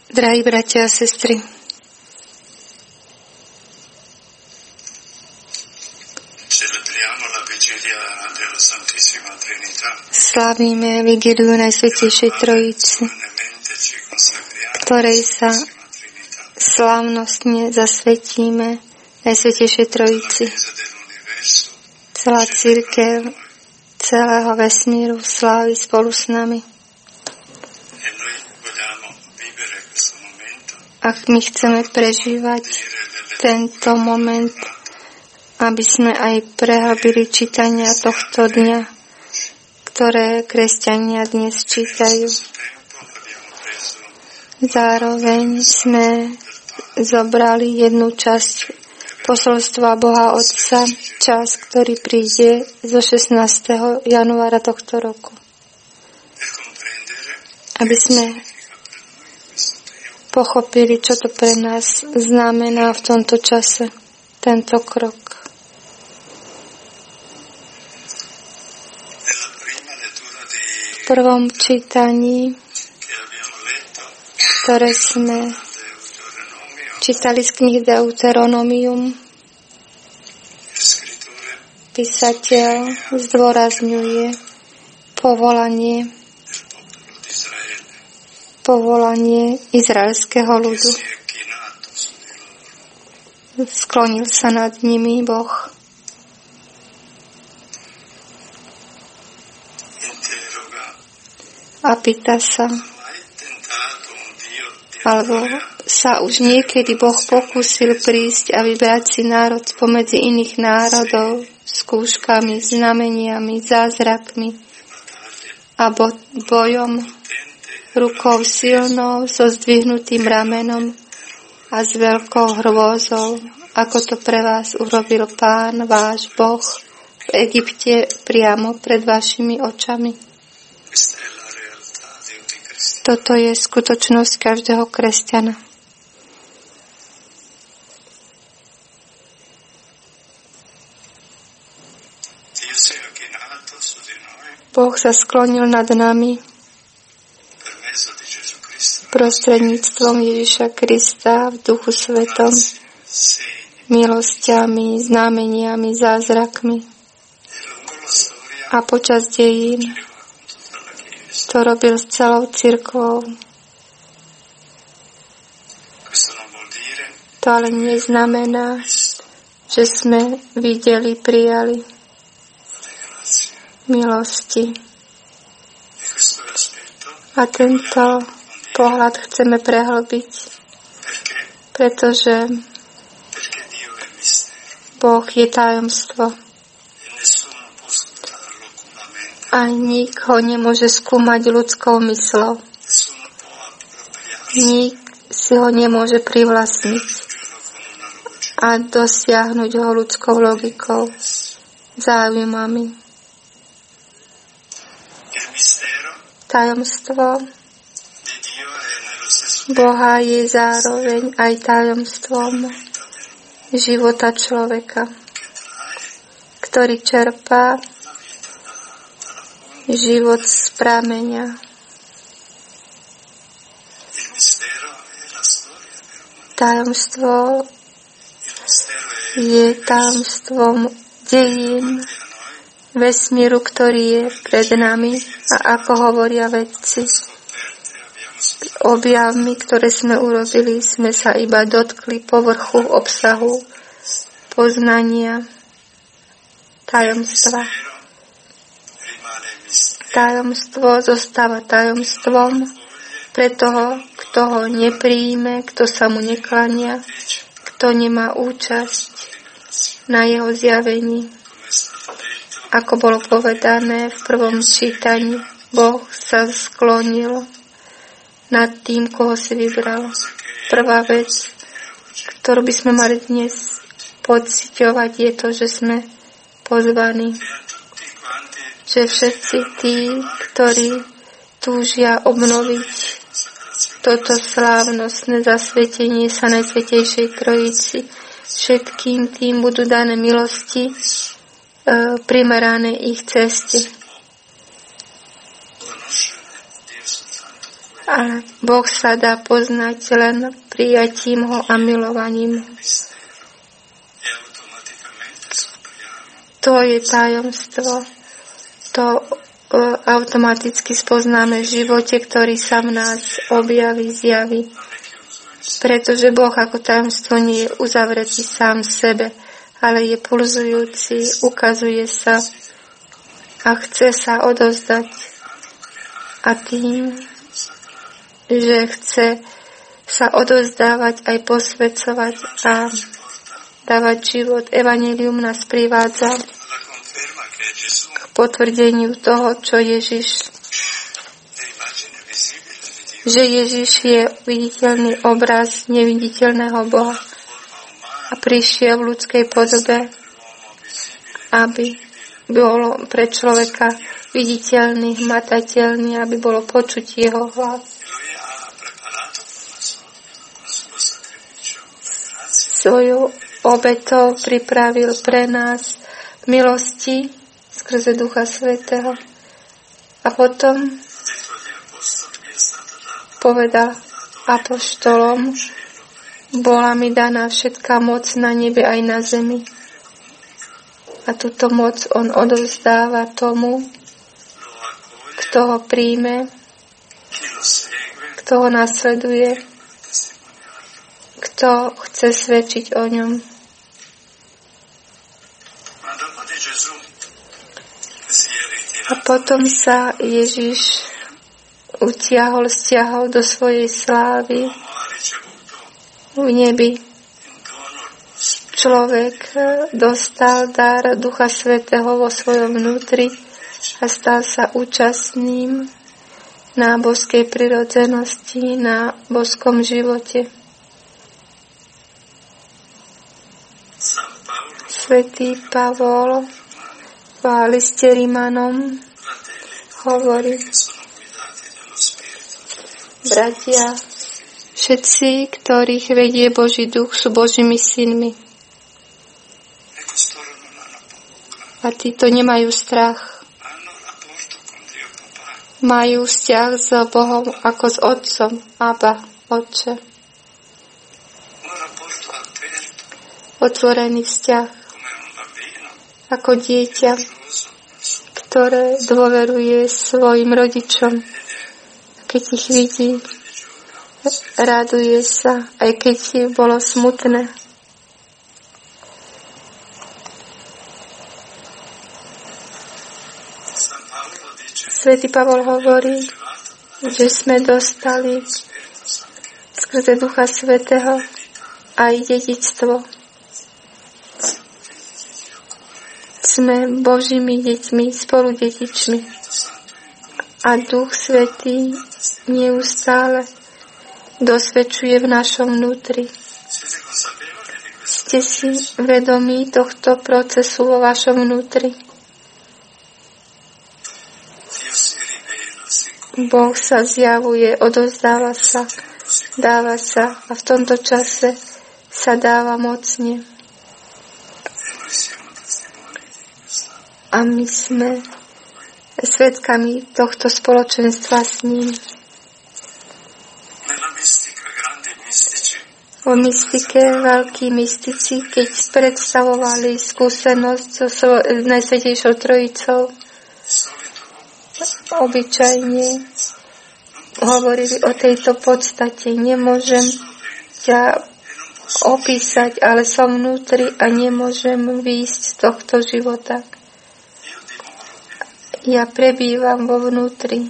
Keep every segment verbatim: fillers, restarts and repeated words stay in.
Drahí bratia a sestry, slávime vigíliu Najsvätejšej Trojici, ktorej sa slávnostne zasvetíme Najsvätejšej Trojici. Celá cirkev celého vesmíru slávi spolu s nami. Ak my chceme prežívať tento moment, aby sme aj prehlbili čítania tohto dňa, ktoré kresťania dnes čítajú. Zároveň sme zobrali jednu časť posolstva Boha Otca, čas, ktorý príde zo šestnásteho januára tohto roku. Aby sme pochopili, čo to pre nás znamená v tomto čase, tento krok. V prvom čítaní, ktoré sme čítali z knihy Deuteronomium, písateľ zdôrazňuje povolanie povolanie izraelského ľudu. Sklonil sa nad nimi Boh. A pýta sa, alebo sa už niekedy Boh pokúsil prísť a vybrať si národ spomedzi iných národov skúškami, znameniami, zázrakmi a bo- bojom, rukou silnou, so zdvihnutým ramenom a s veľkou hrôzou, ako to pre vás urobil Pán, váš Boh, v Egypte priamo pred vašimi očami. Toto je skutočnosť každého kresťana. Boh sa sklonil nad nami prostredníctvom Ježiša Krista v Duchu Svetom, milosťami, znameniami, zázrakmi. A počas dejín to robil s celou cirkvou. To ale neznamená, že sme videli, prijali milosti. A tento pohľad chceme prehlbiť, pretože Boh je tajomstvo. A nik ho nemôže skúmať ľudskou myslou. Nik si ho nemôže privlastniť a dosiahnuť ho ľudskou logikou, záujmami. Tajomstvo Boha je zároveň aj tajomstvom života človeka, ktorý čerpá život z prameňa. Tajomstvo je tajomstvom dejín vesmíru, ktorý je pred nami a ako hovoria vedci, objavmi, ktoré sme urobili, sme sa iba dotkli povrchu obsahu poznania tajomstva. Tajomstvo zostáva tajomstvom pre toho, kto ho nepríjme, kto sa mu neklania, kto nemá účasť na jeho zjavení. Ako bolo povedané v prvom čítaní, Boh sa sklonil nad tým, koho si vybral. Prvá vec, ktorú by sme mali dnes pociťovať, je to, že sme pozvaní. Že všetci tí, ktorí túžia obnoviť toto slávnostné zasvetenie sa Najsvätejšej Trojici, všetkým tým budú dané milosti e, primerané ich ceste. Ale Boh sa dá poznať len prijatím ho a milovaním. To je tajomstvo. To automaticky spoznáme v živote, ktorý sa v nás objaví, zjaví. Pretože Boh ako tajomstvo nie je uzavretý sám v sebe, ale je pulzujúci, ukazuje sa a chce sa odozdať. A tým, že chce sa odozdávať aj posväcovať a dávať život, evanjelium nás privádza k potvrdeniu toho, čo Ježiš, že Ježiš je viditeľný obraz neviditeľného Boha a prišiel v ľudskej podobe, aby bolo pre človeka viditeľný, hmatateľný, aby bolo počuť jeho hlas. Svoju obetou pripravil pre nás milosti skrze Ducha Svätého. A potom povedal apoštolom, bola mi daná všetká moc na nebe aj na zemi. A túto moc on odovzdáva tomu, kto ho príjme, kto ho nasleduje, kto chce svedčiť o ňom. A potom sa Ježiš utiahol, stiahol do svojej slávy v nebi. Človek dostal dar Ducha Svätého vo svojom vnútri a stal sa účastným na božskej prirodzenosti, na božskom živote. Svätý Pavol v liste Rimanom hovorí: bratia, všetci, ktorých vedie Boží duch, sú Božími synmi. A títo nemajú strach. Majú vzťah s Bohom ako s Otcom. Abba, Otče. Otvorený vzťah. Ako dieťa, ktoré dôveruje svojim rodičom. Keď ich vidí, raduje sa, aj keď bolo smutné. Svätý Pavol hovorí, že sme dostali skrze Ducha Svätého aj dedičstvo. Sme Božími deťmi, spoludedičmi. A Duch Svätý neustále dosvedčuje v našom vnútri. Ste si vedomí tohto procesu vo vašom vnútri? Boh sa zjavuje, odovzdáva sa, dáva sa a v tomto čase sa dáva mocne. A my sme svedkami tohto spoločenstva s ním. O mystike veľkí mystici, keď predstavovali skúsenosť so Najsvätejšou Trojicou, obyčajne hovorili o tejto podstate. Nemôžem ťa opísať, ale som vnútri a nemôžem výjsť z tohto života. Ja prebývam vo vnútri.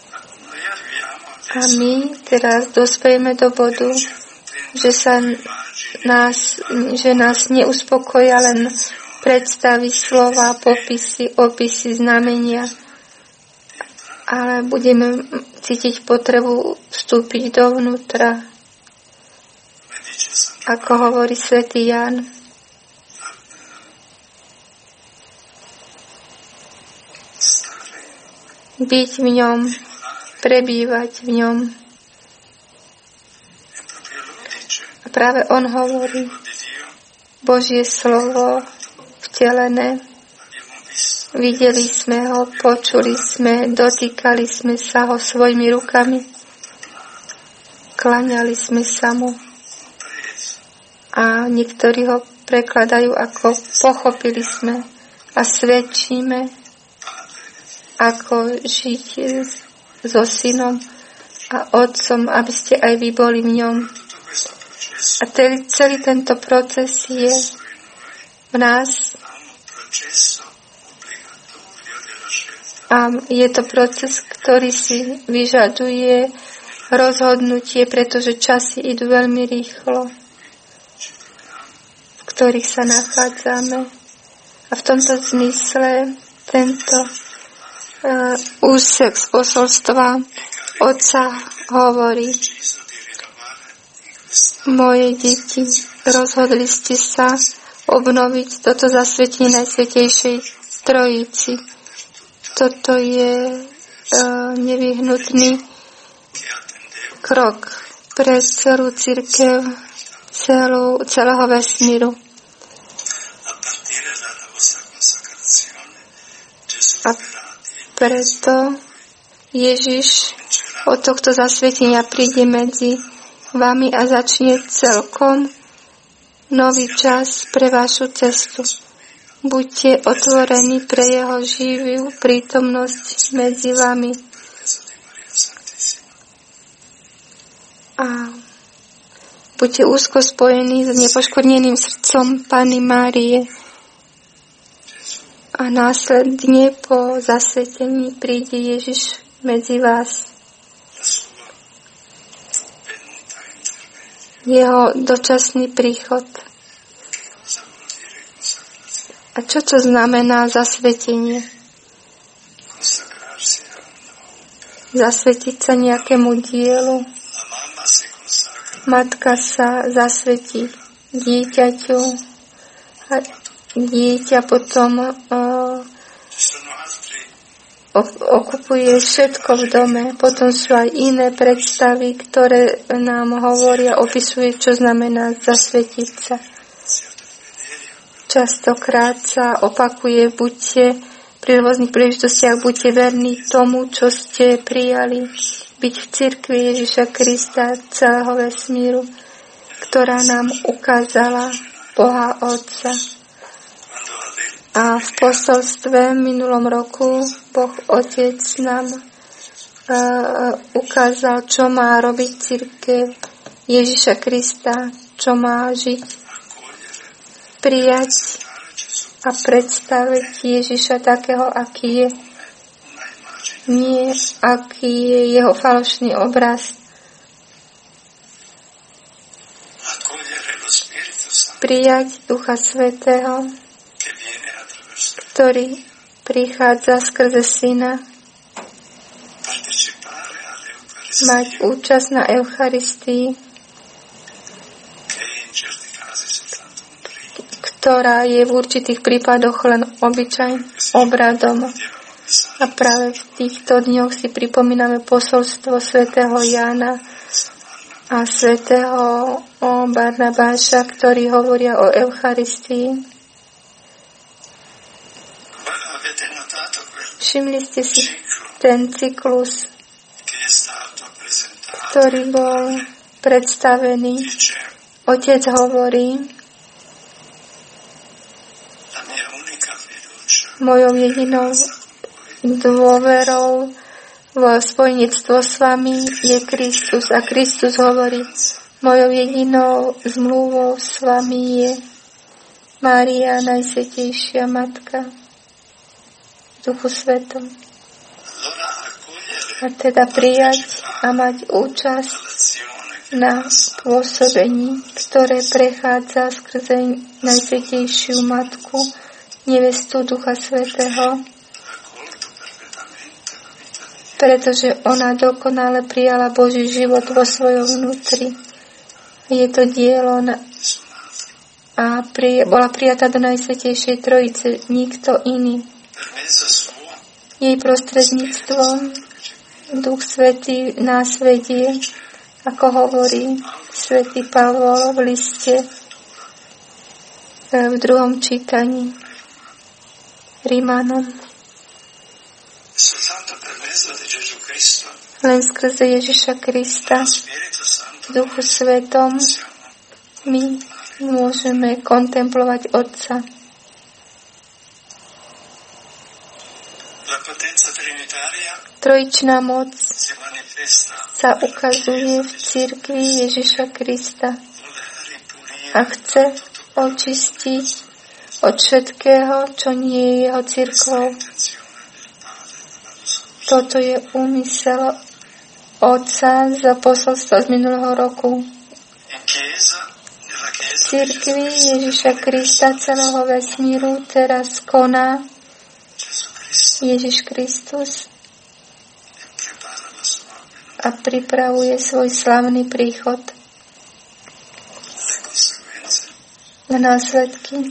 A my teraz dospejeme do bodu, že sa nás, že nás neuspokoja len predstavy, slova, popisy, opisy, znamenia, ale budeme cítiť potrebu vstúpiť dovnútra. Ako hovorí svätý Ján, byť v ňom, prebývať v ňom. A práve on hovorí, Božie slovo vtelené. Videli sme ho, počuli sme, dotýkali sme sa ho svojimi rukami. Kláňali sme sa mu. A niektorí ho prekladajú ako pochopili sme a svedčíme, ako žiť so synom a otcom, aby ste aj vy boli v ňom. A celý, celý tento proces je v nás a je to proces, ktorý si vyžaduje rozhodnutie, pretože časy idú veľmi rýchlo, v ktorých sa nachádzame. A v tomto zmysle tento uh, úsek z posolstva Otca hovorí: moje deti, rozhodli ste sa obnoviť toto zasvetenie Najsvätejšej Trojici. Toto je uh, nevyhnutný krok pre celú cirkev, celú, celého vesmíru. A preto Ježiš od tohto zasvetenia príde medzi vami a začne celkom nový čas pre vašu cestu. Buďte otvorení pre jeho živú prítomnosť medzi vami. A buďte úzko spojení s nepoškvrneným srdcom Panny Márie. A následne po zasvetení príde Ježiš medzi vás. Jeho dočasný príchod. A čo to znamená zasvetenie? Zasvetiť sa nejakému dielu. Matka sa zasvetí dieťaťu a dieťa potom uh, okupuje všetko v dome. Potom sú aj iné predstavy, ktoré nám hovoria, opisuje, čo znamená zasvetiť sa. Častokrát sa opakuje, buďte pri rôznych príležitostiach, buďte verní tomu, čo ste prijali. Byť v cirkvi Ježiša Krista celého vesmíru, ktorá nám ukázala Boha Otca. A v posolstve minulom roku Boh Otec nám uh, ukázal, čo má robiť cirkev Ježiša Krista, čo má žiť. Prijať a predstaviť Ježiša takého, aký je. Nie, aký je jeho falošný obraz. Prijať Ducha Svätého, ktorý prichádza skrze Syna. Mať účasť na Eucharistii, ktorá je v určitých prípadoch len obyčajným obradom. A práve v týchto dňoch si pripomíname posolstvo svätého Jána a svätého Barnabáša, ktorí hovoria o Eucharistii. Všimli ste si ten cyklus, ktorý bol predstavený. Otec hovorí: mojou jedinou dôverou v spojenectvo s vami je Kristus. A Kristus hovorí: mojou jedinou zmluvou s vami je Mária, Najsvätejšia Matka, Duchu Svetom. A teda prijať a mať účasť na pôsobení, ktoré prechádza skrze Najsvätejšiu Matku, nevestu Ducha Svätého, pretože ona dokonale prijala Boží život vo svojom vnútri. Je to dielo na, a pri, bola prijatá do Najsvätejšej Trojice, nikto iný. Jej prostredníctvom Duch Svätý nás vedie, ako hovorí svätý Pavol v liste v druhom čítaní Rímanom. Len skrze Ježiša Krista Duchu Svetom my môžeme kontemplovať Otca. Trojičná moc sa ukazuje v cirkvi Ježiša Krista a chce očistiť od všetkého, čo nie je jeho cirkvou. Toto je úmysel Otca za posolstvo z minulého roku. V cirkvi Ježiša Krista celého vesmíru teraz koná Ježiš Kristus a pripravuje svoj slavný príchod. Následky.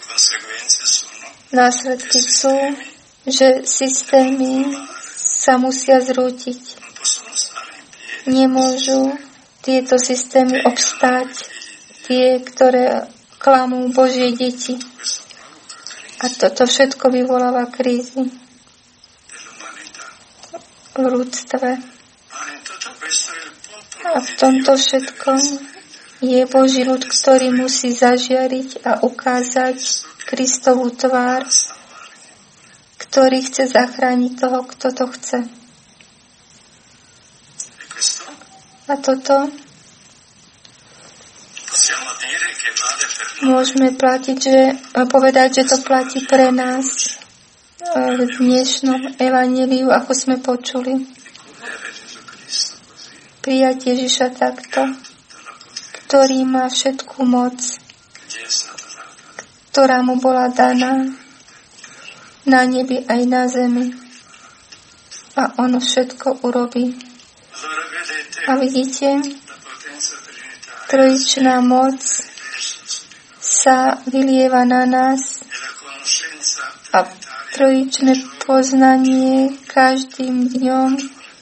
Následky sú, že systémy sa musia zrútiť. Nemôžu tieto systémy obstáť, tie, ktoré klamú Božie deti. A toto všetko vyvoláva krízy v ľudstve. A v tomto všetkom je Boží ľud, ktorý musí zažiariť a ukázať Kristovú tvár, ktorý chce zachrániť toho, kto to chce. A toto môžeme platiť, že, povedať, že to platí pre nás v dnešnom evanjeliu, ako sme počuli. Prijať Ježiša takto, ktorý má všetku moc, ktorá mu bola daná na nebi aj na zemi. A on všetko urobí. A vidíte, trojičná moc sa vylieva na nás a trojičné poznanie každým dňom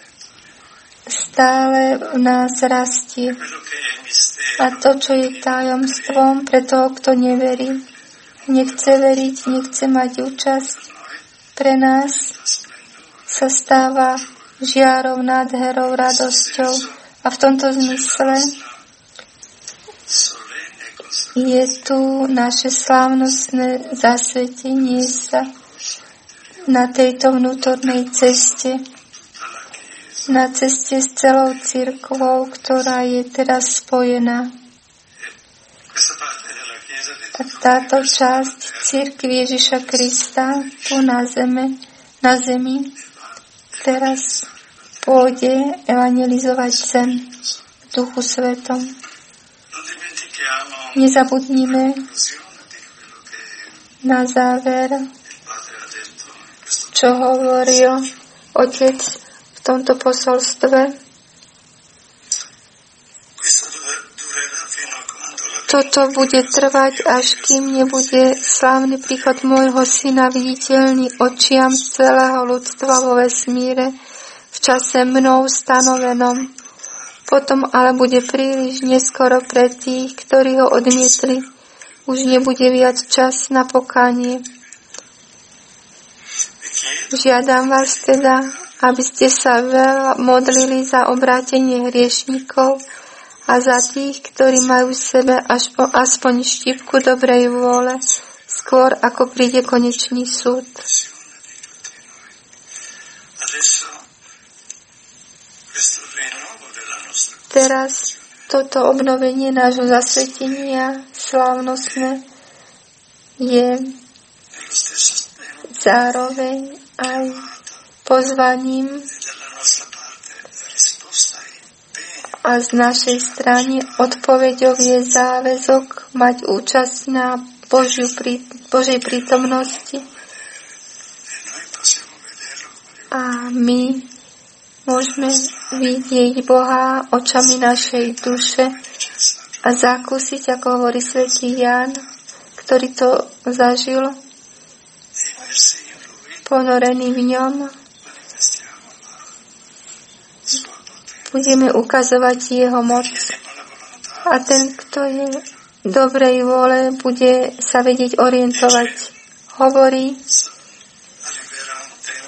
stále v nás rastie. A to, čo je tajomstvom pre toho, kto neverí, nechce veriť, nechce mať účasť, pre nás sa stáva žiarou, nádherou, radosťou. A v tomto zmysle je tu naše slávnostné zasvetenie sa na tejto vnútornej ceste, na ceste s celou cirkvou, ktorá je teraz spojená. A táto časť cirkvi Ježiša Krista tu na zemi, na zemi teraz pôjde evangelizovať zem v Duchu Svetom. Nezabudnime na záver, čo hovoril Otec v tomto posolstve. Toto bude trvať, až kým nebude slávny príchod môjho syna viditeľný očiam celého ľudstva vo vesmíre v čase mnou stanovenom. Potom ale bude príliš neskoro pre tých, ktorí ho odmietli. Už nebude viac čas na pokánie. Žiadam vás teda, aby ste sa veľa modlili za obrátenie hriešnikov a za tých, ktorí majú v sebe aspoň štipku dobrej vôle, skôr ako príde konečný súd. Teraz toto obnovenie nášho zasvetenia slávnostné je zároveň aj pozvaním a z našej strany odpoveďou je záväzok mať účasť na Božiu, Božej prítomnosti. A my môžeme vidieť Boha očami našej duše a zakúsiť, ako hovorí svätý Ján, ktorý to zažil, ponorený v ňom. Budeme ukazovať jeho moc. A ten, kto je dobrej vôle, bude sa vedieť orientovať. Hovorí,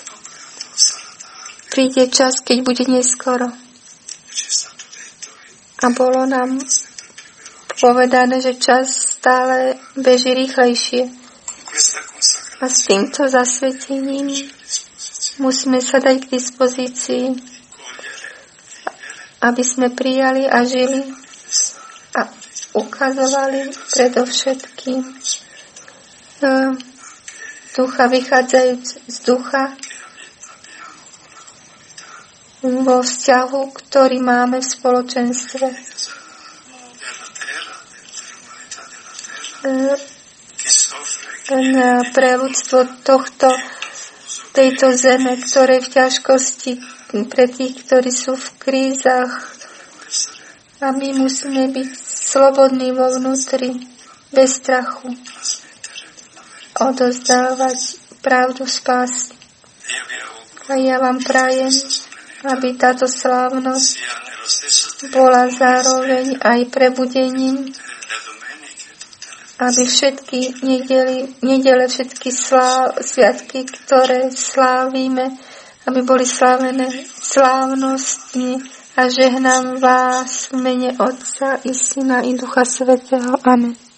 príde čas, keď bude neskoro. A bolo nám povedané, že čas stále beží rýchlejšie. A s týmto zasvetením musíme sa dať k dispozícii, aby sme prijali a žili a ukazovali predovšetkým ducha, vychádzajúc z ducha vo vzťahu, ktorý máme v spoločenstve. Pre ľudstvo tohto, tejto zeme, ktoré v ťažkosti, pre tých, ktorí sú v krízach. A my musíme byť slobodní vo vnútri, bez strachu. Odozdávať pravdu spásy. A ja vám prajem, aby táto slávnosť bola zároveň aj prebudením, aby všetky nedele, nedele všetky slá, sviatky, ktoré slávime, aby boli slávené slávnostne a žehnám vás v mene Otca i Syna i Ducha Svätého. Amen.